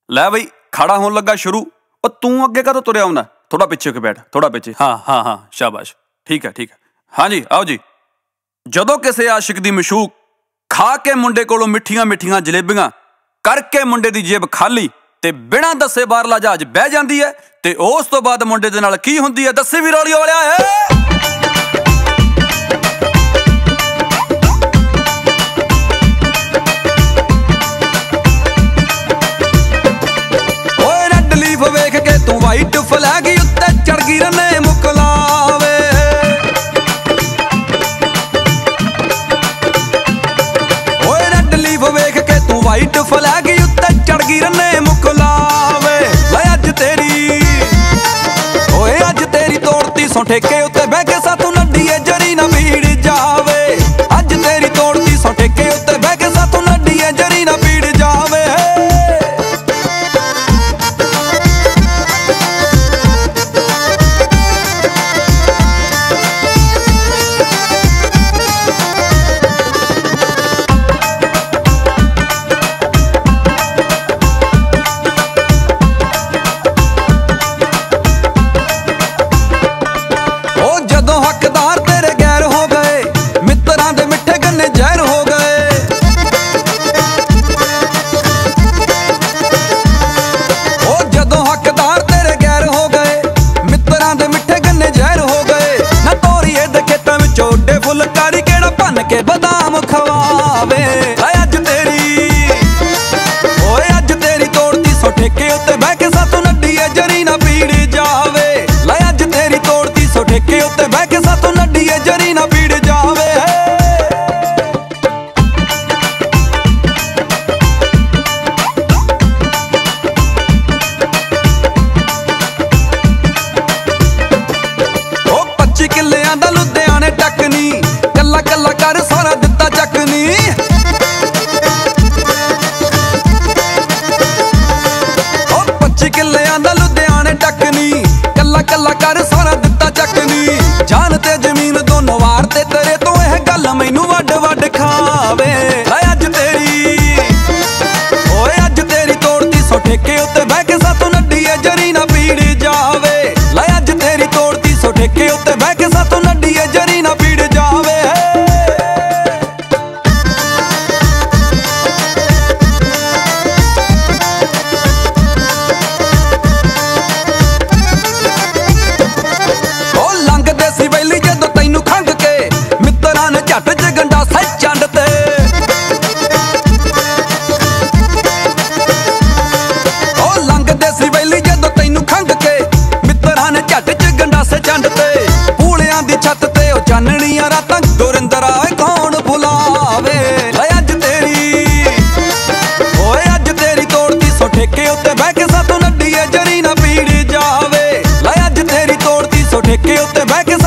ਲੈ ਬਈ ਖੜਾ ਹੋਣ ਲੱਗਾ ਸ਼ੁਰੂ। ਉਹ ਤੂੰ ਅੱਗੇ ਕਦੋਂ ਤੁਰਿਆ ਆਉਂਦਾ? ਥੋੜਾ ਪਿੱਛੇ ਹੋ ਕੇ ਬੈਠ, ਥੋੜਾ ਪਿੱਛੇ। ਹਾਂ ਸ਼ਾਬਾਸ਼, ਠੀਕ ਹੈ ਠੀਕ ਹੈ। ਹਾਂਜੀ ਆਓ ਜੀ। ਜਦੋਂ ਕਿਸੇ ਆਸ਼ਿਕ ਦੀ ਮਸ਼ੂਕ ਖਾ ਕੇ ਮੁੰਡੇ ਕੋਲੋਂ ਮਿੱਠੀਆਂ ਮਿੱਠੀਆਂ ਜਲੇਬੀਆਂ ਕਰਕੇ ਮੁੰਡੇ ਦੀ ਜੇਬ ਖਾਲੀ ਤੇ ਬਿਨਾਂ ਦੱਸੇ ਬਾਹਰਲਾ ਜਹਾਜ਼ ਬਹਿ ਜਾਂਦੀ ਹੈ, ਤੇ ਉਸ ਤੋਂ ਬਾਅਦ ਮੁੰਡੇ ਦੇ ਨਾਲ ਕੀ ਹੁੰਦੀ ਹੈ ਦੱਸੀ ਵੀ ਰੌਲੀ ਵਾਲਿਆ। ਓਏ ਰੈੱਡ ਲੀਫ ਵੇਖ ਕੇ ਤੂੰ ਵਾਈਟ ਫਲੈਗ ਉੱਤੇ ਚੜ ਗਈ ਰੰਨੇ ਮੁਕਲਾਵੇ। ਓਏ ਰੈੱਡ ਲੀਫ ਵੇਖ ਕੇ ਤੂੰ ਵਾਈਟ ਫਲੈਗ ਉੱਤੇ ਚੜ ਗਈ ਰੰਨੇ ਮੁਕਲਾਵੇ। ਲੈ ਅੱਜ ਤੇਰੀ ਓਏ ਅੱਜ ਤੇਰੀ ਤੋੜਤੀ ਸੋਂ ਠੇਕੇ ਉੱਤੇ ਬਹਿ ਕੇ ਸਾਥੋਂ ਨੱਡੀਏ ਜਰੀ ਨਾ ਭੀੜ ਜਾਵੇ। ਅੱਜ ਤੇਰੀ ਤੋੜਤੀ ਸੋਂ ਠੇਕੇ ਉੱਤੇ ਬਹਿ ਕੇ ਸਾਥੋਂ ਨੱਡੀਏ ਜਰੀ ਨਾ ਭੀੜ ਜਾਵੇ। ਹੱਕਦਾਰ ਤੇਰੇ ਗੈਰ ਹੋ ਗਏ, ਮਿੱਤਰਾਂ ਦੇ ਮਿੱਠੇ ਗੰਨੇ ਜ਼ਹਿਰ ਹੋ ਗਏ। ਉਹ ਜਦੋਂ ਹੱਕਦਾਰ ਤੇਰੇ ਗੈਰ ਹੋ ਗਏ, ਮਿੱਤਰਾਂ ਦੇ ਮਿੱਠੇ ਗੰਨੇ ਜ਼ਹਿਰ ਹੋ ਗਏ। ਨਾ ਤੋਰੀਏ ਦੇ ਖੇਤਾਂ ਵਿੱਚ ਓਡੇ ਫੁਲਕਾਰੀ ਕਿਹੜਾ ਭੰਨ ਕੇ ਬਦਾਮ ਖਵਾਵੇ। ਅੱਜ ਤੇਰੀ ਓਏ ਅੱਜ ਤੇਰੀ ਤੋੜਤੀ ਸੋ ਠੇਕੇ ਉੱਤੇ ਬਹਿ ਕੇ ਸਾਥੋਂ ਨੱਡੀਏ ਜਰੀ ਨਾ ਪੀੜ ਜਾਵੇ। ਲੈ ਅੱਜ ਤੇਰੀ ਤੋੜਤੀ ਸੋ ਠੇਕੇ ਉੱਤੇ ਬਹਿ ਕੇ ਸਾਥੋਂ ਨੱਡੀਏ ਜਰੀ ਨਾ ਪੀੜ ਜਾਵੇ। ਉਹ 25 ਕਿੱਲਿਆਂ ਦਾ ਲੁਧਿਆਣੇ ਟੱਕਨੀ, ਕੱਲਾ ਕੱਲਾ ਕਰ ਸਾਰਾ ਦਿੱਤਾ ਚੱਕਨੀ। ਉਹ 25 ਕਿੱਲਿਆਂ ਦਾ ਲੁਧਿਆਣੇ ਟੱਕਨੀ, ਕੱਲਾ ਕੱਲਾ ਕਰ ਸਾਰਾ ਦਿੱਤਾ ਚੱਕਨੀ। ਜਾਨ ਤੇ ਜ਼ਮੀਨ ਦੋਨੋਂ ਵਾਰ ਤੇ ਤੇਰੇ ਤੋਂ ਇਹ ਗੱਲ ਮੈਨੂੰ ਵੱਡ ਵੱਡ ਖਾਵੇ। ਅੱਜ ਤੇਰੀ ਓਏ ਅੱਜ ਤੇਰੀ ਤੋੜਤੀ ਸੋ ਠੇਕੇ ਉੱਤੇ ਬਹਿ ਕੇ ਸਾਥੋਂ ਨੱਡੀਏ ਜਰੀ ਨਾ ਪੀੜ ਜਾਵੇ। ਲੈ ਅੱਜ ਤੇਰੀ ਤੋੜਤੀ ਸੋ ਠੇਕੇ ਉੱਤੇ ਬਹਿ ਕੇ ਸਾਥੋਂ ਨੱਡੀਏ ਜਰੀ ਨਾ ਪੀੜ ਜਾਵੇ। ਉਹ ਲੰਘਦੇ ਸੀ ਵੈਲੀ ਜਦੋਂ ਤੈਨੂੰ ਖੰਘ ਕੇ, ਮਿੱਤਰਾਂ ਨੇ ਝੱਟ ਚ ਗੰਡਾਸਾ ਚੰਡ ਤੇ। ਉਹ ਲੰਘਦੇ ਸੀ ਵੈਲੀ ਜਦੋਂ ਤੈਨੂੰ ਖੰਘ ਕੇ, ਮਿੱਤਰਾਂ ਨੇ ਝੱਟ ਚ ਗੰਡਾਸੇ ਚੰਡ ਤੇ। ਪੂਲਿਆਂ ਦੀ ਛੱਤ ਤੇ ਉਹ ਚਾਨਣੀਆਂ ਰਾਤਾਂ ਗੁਰਿੰਦਰਾ ਕੌਣ ਭੁਲਾਵੇ। ਅੱਜ ਤੇਰੀ ਓਏ ਅੱਜ ਤੇਰੀ ਤੋੜਤੀ ਸੋ ਠੇਕੇ ਉੱਤੇ ਬਹਿ ਕੇ ਸਾਥੋਂ ਨੱਡੀਏ ਜਰੀ ਨਾ ਪੀੜ ਜਾਵੇ। ਲੈ ਅੱਜ ਤੇਰੀ ਤੋੜਤੀ ਸੋ ਠੇਕੇ ਉੱਤੇ ਬਹਿ ਕੇ